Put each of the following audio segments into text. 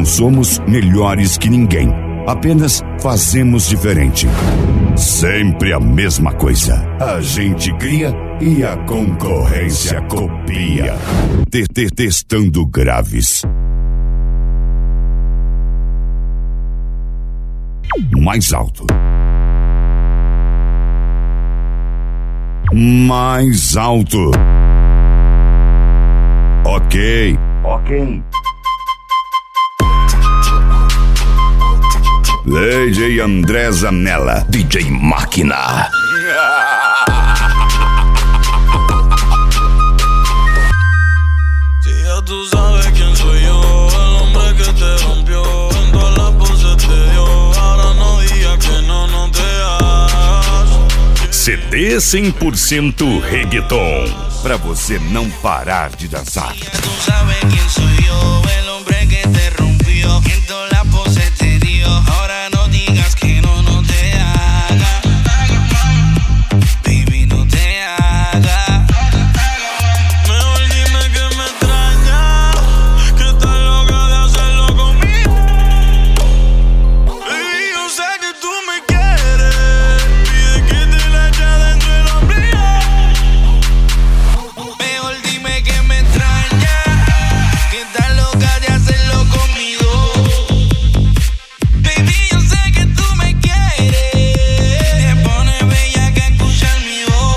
Não somos melhores que ninguém. Apenas fazemos diferente. Sempre a mesma coisa. A gente cria e a concorrência copia. Testando graves. Mais alto. Mais alto. Ok. DJ André Zanella, DJ Máquina. Si ya tú sabes quién soy yo, el hombre que te rompió, en todas las poses te dio. Ahora no digas que no te hagas. CD 100% reggaeton, pra você não parar de dançar. Si ya tú sabes quién soy yo, el hombre que te rompió, en todas las poses te dio. Ahora no digas que no te hagas. Baby, no te hagas. Mejor dime que me extrañas, que estás loca de hacerlo conmigo. Baby, yo sé que tú me quieres. Pide que te la eche dentro del ombligo. Mejor dime que me extrañas, que estás loca de hacerlo conmigo. Baby, yo sé que tú me quieres. Te pones bella que escuchar mi voz.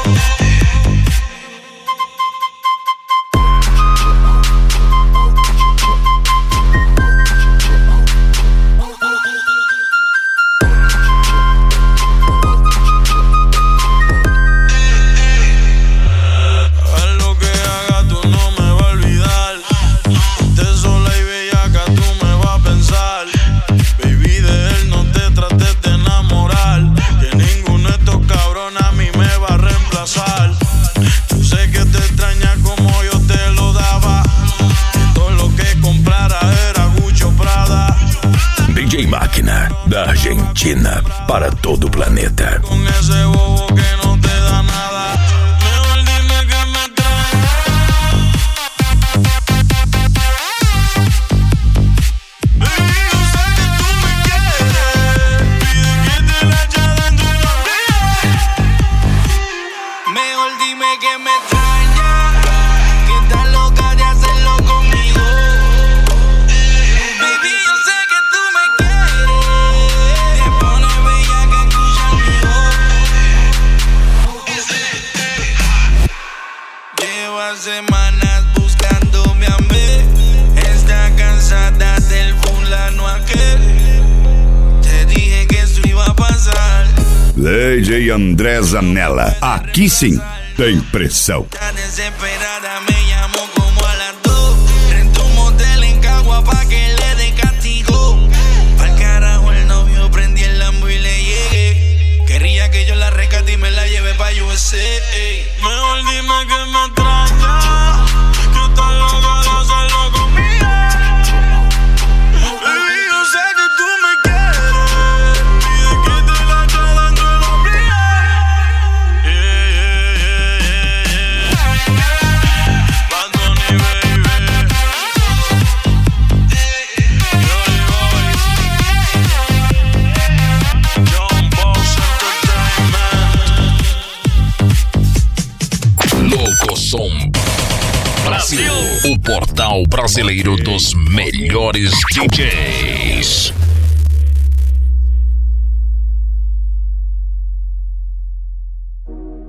Haz lo que hagas, tú no me vas a olvidar. Estés sola y bellaca, tú me vas a pensar. Baby, de él no te trates de enamorar, que ninguno de estos cabrones a mí me va a reemplazar. Yo sé que te extraña como yo te lo daba, que todo lo que comprara era Gucci o Prada. DJ Máquina, da Argentina para todo o planeta. Con ese bobo que no te da nada. Mejor dime que me extrañas. Baby, yo sé que tú me quieres. Pide que te la eche dentro del ombligo. Mejor dime que me extrañas, que estás loca de hacerlo conmigo. Baby, yo sé que tú me quieres. Te pones bella que escuchar mi voz. Lleva semanas buscándome a mí. Está cansada del fulano aquel. Te dije que eso iba a pasar. DJ André Zanella, aqui sim tem pressão. Está desesperada, me llamó como a las 2. Rentó un motel en Cagua pa' que le den castigo. Pa'l carajo el novio, prendí el Lambo y le llegué. Quería que yo la rescate y me la lleve pa' USA. Mejor dime que me extrañas, que estás loca de hacerlo conmigo. Baby, yo sé que tú me quieres. Pide que te la eche dentro del ombligo. Bad Bunny, baby. Yoli Boy. John Boss Entertainment. Louco Som Brasil, o portal brasileiro dos melhores DJs.